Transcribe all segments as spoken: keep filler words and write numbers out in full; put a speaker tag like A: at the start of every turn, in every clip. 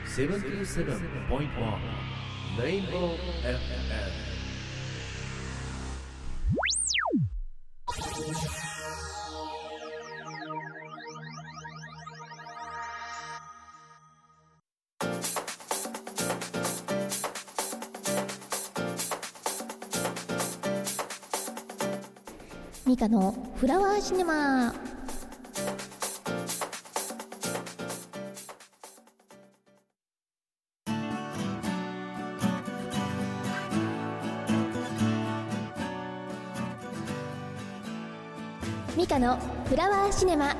A: セブンティーセブンポイントワン レインボー エフエム。
B: ミカのフラワーシネマ。ミカのフラワーシネマ。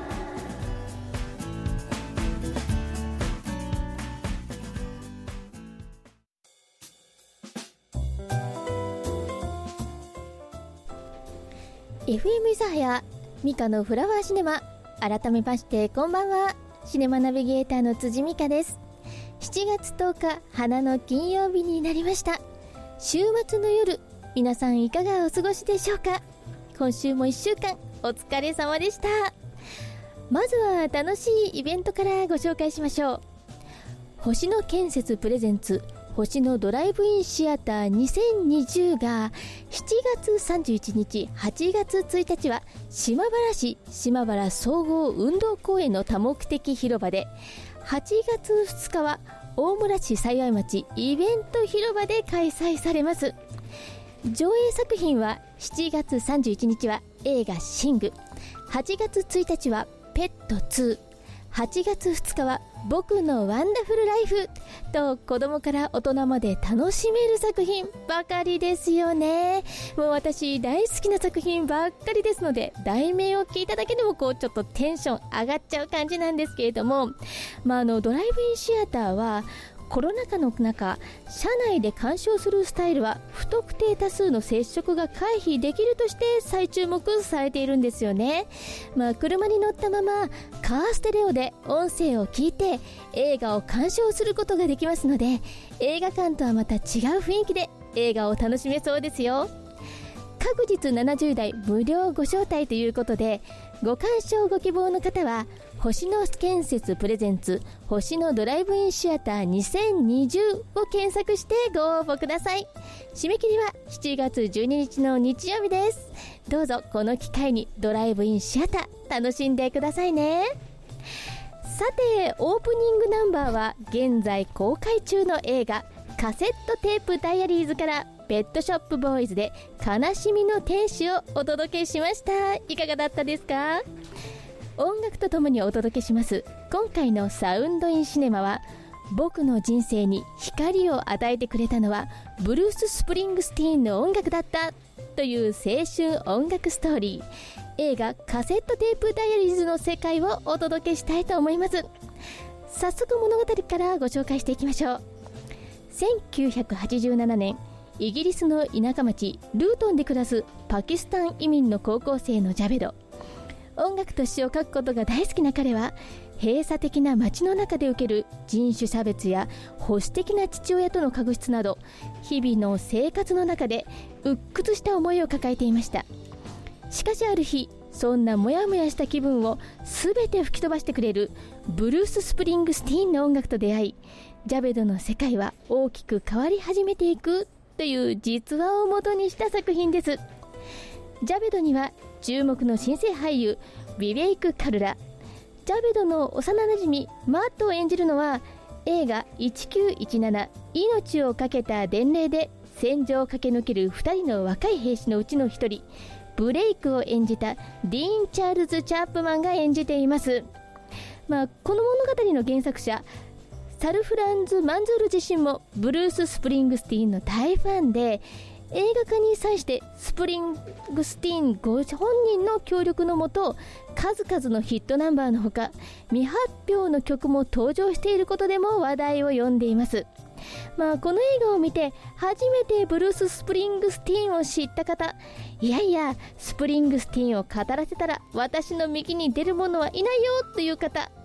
B: エフエム 諫早ミカのフラワーシネマ。改めましてこんばんは。シネマナビゲーターの辻美香です。しちがつとおか、花の金曜日になりました。週末の夜、皆さんいかがお過ごしでしょうか。今週もいっしゅうかんお疲れ様でした。まずは楽しいイベントからご紹介しましょう。星野建設プレゼンツ星野ドライブインシアターにせんにじゅうがしちがつさんじゅういちにち、はちがつついたちは島原市島原総合運動公園の多目的広場で、はちがつふつかは大村市幸町イベント広場で開催されます。上映作品はしちがつさんじゅういちにちは映画シング、はちがつついたちはペットツー、はちがつふつかは僕のワンダフルライフと、子供から大人まで楽しめる作品ばかりですよね。もう私大好きな作品ばっかりですので、題名を聞いただけでもこうちょっとテンション上がっちゃう感じなんですけれども、まあ、あのドライブインシアターはコロナ禍の中、車内で鑑賞するスタイルは不特定多数の接触が回避できるとして再注目されているんですよね。まあ、車に乗ったままカーステレオで音声を聞いて映画を鑑賞することができますので、映画館とはまた違う雰囲気で映画を楽しめそうですよ。各日ななじゅうだい無料ご招待ということで、ご鑑賞ご希望の方は星野建設プレゼンツ星野ドライブインシアターにせんにじゅうを検索してご応募ください。締め切りはしちがつじゅうににちの日曜日です。どうぞこの機会にドライブインシアター楽しんでくださいね。さて、オープニングナンバーは現在公開中の映画カセットテープダイアリーズからペットショップボーイズで悲しみの天使をお届けしました。いかがだったですか。音楽とともにお届けします今回のサウンドインシネマは、僕の人生に光を与えてくれたのはブルース・スプリングスティーンの音楽だったという青春音楽ストーリー、映画カセットテープダイアリーズの世界をお届けしたいと思います。早速物語からご紹介していきましょう。せんきゅうひゃくはちじゅうななねん、イギリスの田舎町ルートンで暮らすパキスタン移民の高校生のジャベド。音楽と詩を書くことが大好きな彼は、閉鎖的な街の中で受ける人種差別や保守的な父親との確執など、日々の生活の中で鬱屈した思いを抱えていました。しかしある日、そんなモヤモヤした気分を全て吹き飛ばしてくれるブルース・スプリングスティーンの音楽と出会い、ジャベドの世界は大きく変わり始めていくという実話を元にした作品です。ジャベドには注目の新星俳優ビベイク・カルラ、ジャベドの幼なじみマットを演じるのは、映画いちきゅういちなな命をかけた伝令で戦場を駆け抜けるふたりの若い兵士のうちのひとり、ブレイクを演じたディーン・チャールズ・チャップマンが演じています。まあ、この物語の原作者サルフランズ・マンズール自身もブルース・スプリングスティーンの大ファンで、映画化に際してスプリングスティーンご本人の協力のもと、数々のヒットナンバーのほか未発表の曲も登場していることでも話題を呼んでいます。まあ、この映画を見て初めてブルース・スプリングスティーンを知った方、いやいやスプリングスティーンを語らせたら私の右に出る者はいないよという方、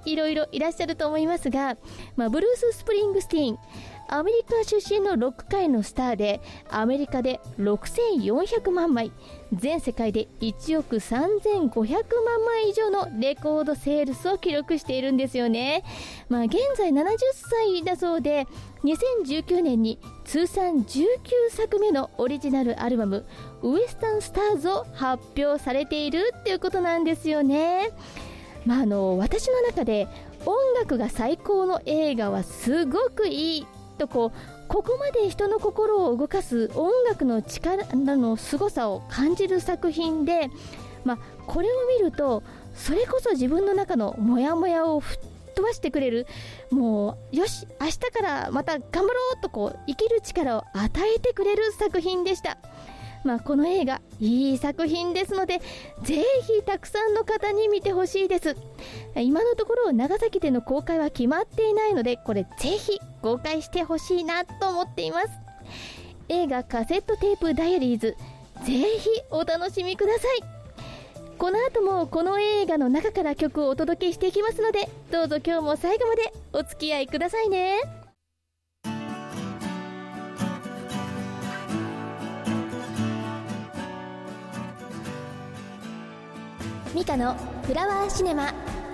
B: いろいろいらっしゃると思いますが、まあ、ブルース・スプリングスティーン、アメリカ出身のロック界のスターで、アメリカでろくせんよんひゃくまんまい、全世界でいちおくさんぜんごひゃくまんまい以上のレコードセールスを記録しているんですよね。まあ、現在ななじゅっさいだそうで、にせんじゅうきゅうねんに通算じゅうきゅうさくめのオリジナルアルバムウエスタンスターズを発表されているっていうことなんですよね。まあ、あの私の中で音楽が最高の映画はすごくいいとこうここまで人の心を動かす音楽の力の凄さを感じる作品で、まあ、これを見るとそれこそ自分の中のモヤモヤを吹っ飛ばしてくれる、もうよし明日からまた頑張ろうとこう生きる力を与えてくれる作品でした。まあ、この映画いい作品ですので、ぜひたくさんの方に見てほしいです。今のところ長崎での公開は決まっていないので、これぜひ公開してほしいなと思っています。映画カセットテープダイアリーズ、ぜひお楽しみください。この後もこの映画の中から曲をお届けしていきますので、どうぞ今日も最後までお付き合いくださいね。ミカのフラワーシネマ。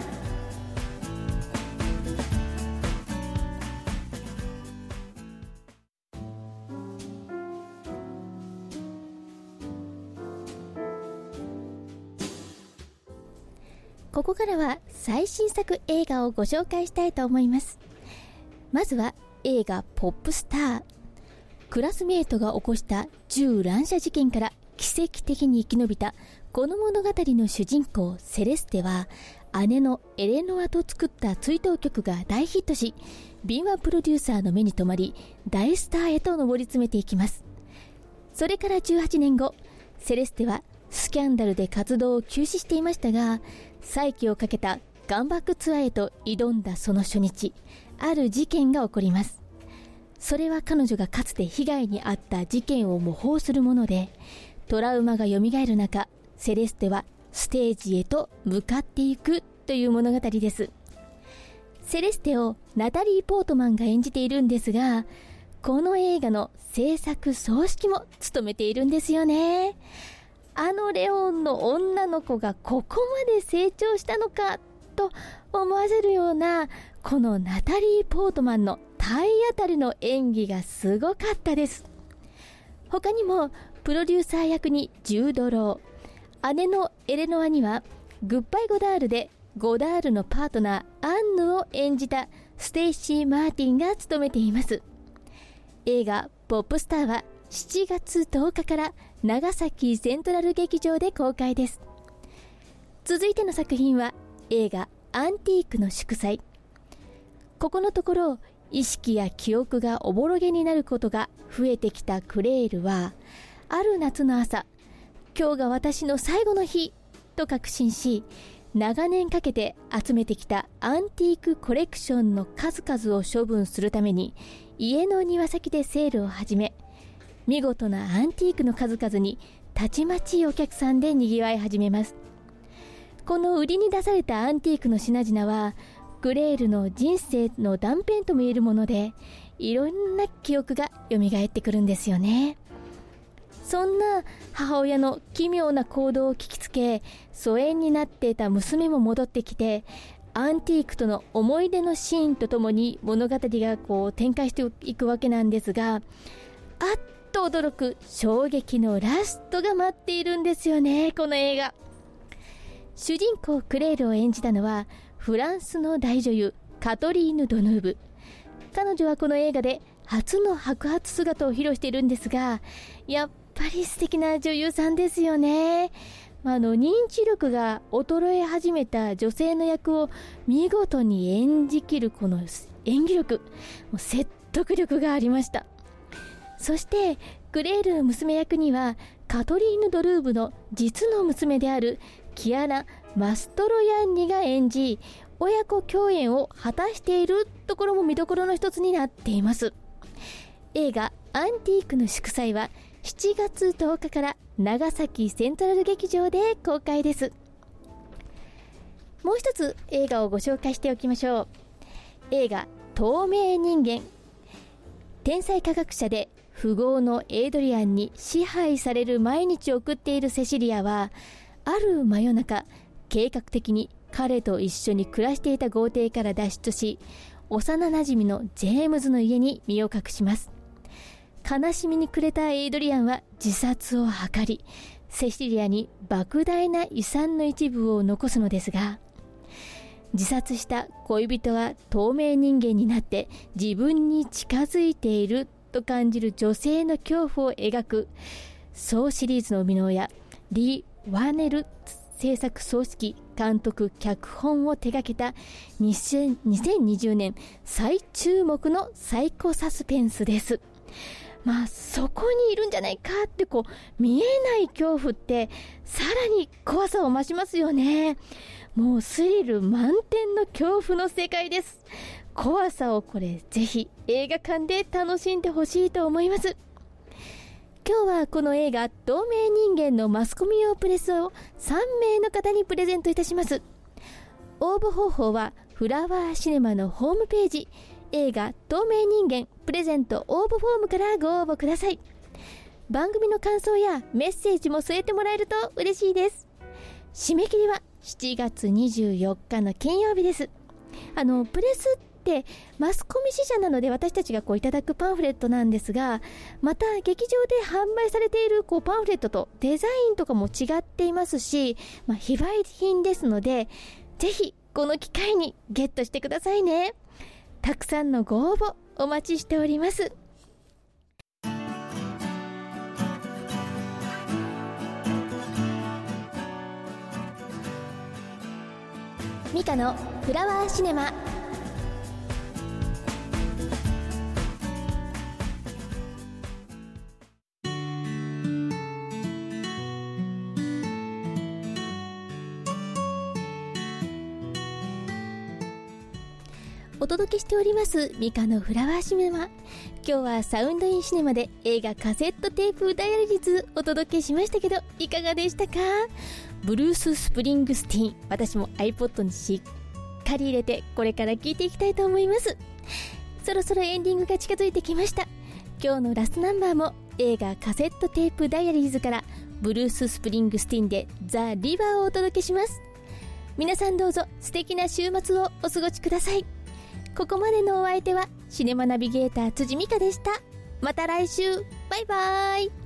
B: ここからは最新作映画をご紹介したいと思います。まずは映画ポップスター。クラスメートが起こした銃乱射事件から奇跡的に生き延びたこの物語の主人公セレステは、姉のエレノアと作った追悼曲が大ヒットし、敏腕プロデューサーの目に留まり大スターへと上り詰めていきます。それからじゅうはちねんご、セレステはスキャンダルで活動を休止していましたが、再起をかけたカムバックツアーへと挑んだその初日、ある事件が起こります。それは彼女がかつて被害に遭った事件を模倣するもので、トラウマがよみがえる中、セレステはステージへと向かっていくという物語です。セレステをナタリー・ポートマンが演じているんですが、この映画の制作総指揮も務めているんですよね。あのレオンの女の子がここまで成長したのかと思わせるような、このナタリー・ポートマンの体当たりの演技がすごかったです。他にもプロデューサー役にジュード・ロー、姉のエレノアにはグッバイ・ゴダールでゴダールのパートナーアンヌを演じたステイシー・マーティンが務めています。映画ポップスターはしちがつとおかから長崎セントラル劇場で公開です。続いての作品は映画アンティークの祝祭。ここのところ意識や記憶がおぼろげになることが増えてきたクレールは、ある夏の朝、今日が私の最後の日と確信し、長年かけて集めてきたアンティークコレクションの数々を処分するために家の庭先でセールを始め、見事なアンティークの数々にたちまちお客さんでにぎわい始めます。この売りに出されたアンティークの品々はグレールの人生の断片ともいえるもので、いろんな記憶が蘇ってくるんですよね。そんな母親の奇妙な行動を聞きつけ、疎遠になっていた娘も戻ってきて、アンティークとの思い出のシーンとともに物語がこう展開していくわけなんですが、あっと驚く衝撃のラストが待っているんですよね、この映画。主人公クレールを演じたのはフランスの大女優カトリーヌ・ドヌーブ。彼女はこの映画で初の白髪姿を披露しているんですが、やっぱり素敵な女優さんですよね。あの認知力が衰え始めた女性の役を見事に演じきるこの演技力、もう説得力がありました。そしてグレールの娘役にはカトリーヌ・ドルーブの実の娘であるキアラ・マストロヤンニが演じ、親子共演を果たしているところも見どころの一つになっています。映画アンティークの祝祭はしちがつとおかから長崎セントラル劇場で公開です。 もう一つ映画をご紹介しておきましょう。映画透明人間。天才科学者で富豪のエイドリアンに支配される毎日を送っているセシリアは、ある真夜中、計画的に彼と一緒に暮らしていた豪邸から脱出し、幼なじみのジェームズの家に身を隠します。悲しみに暮れたエイドリアンは自殺を図り、セシリアに莫大な遺産の一部を残すのですが、自殺した恋人が透明人間になって自分に近づいていると感じる女性の恐怖を描く、ソーシリーズの生みの親リー・ワーネル制作総指揮監督脚本を手掛けたにせんにじゅうねん最注目のサイコサスペンスです。まあそこにいるんじゃないかってこう見えない恐怖ってさらに怖さを増しますよね。もうスリル満点の恐怖の世界です。怖さをこれぜひ映画館で楽しんでほしいと思います。今日はこの映画透明人間のマスコミ用プレスをさんめいの方にプレゼントいたします。応募方法はフラワーシネマのホームページ、映画透明人間プレゼント応募フォームからご応募ください。番組の感想やメッセージも添えてもらえると嬉しいです。締め切りはしちがつにじゅうよっかの金曜日です。あのプレスってマスコミ支社なので私たちがこういただくパンフレットなんですが、また劇場で販売されているこうパンフレットとデザインとかも違っていますし、まあ、非売品ですので、ぜひこの機会にゲットしてくださいね。たくさんのご応募お待ちしております。ミカのフラワーシネマ。お届けしておりますミカのフラワーシネマ。今日はサウンドインシネマで映画カセットテープダイアリーズお届けしましたけど、いかがでしたか？ブルース・スプリングスティーン、私も iPod にしっかり入れてこれから聴いていきたいと思います。そろそろエンディングが近づいてきました。今日のラストナンバーも映画カセットテープダイアリーズからブルース・スプリングスティーンでザ・リバーをお届けします。皆さんどうぞ素敵な週末をお過ごしください。ここまでのお相手はシネマナビゲーター辻美香でした。また来週、バイバーイ。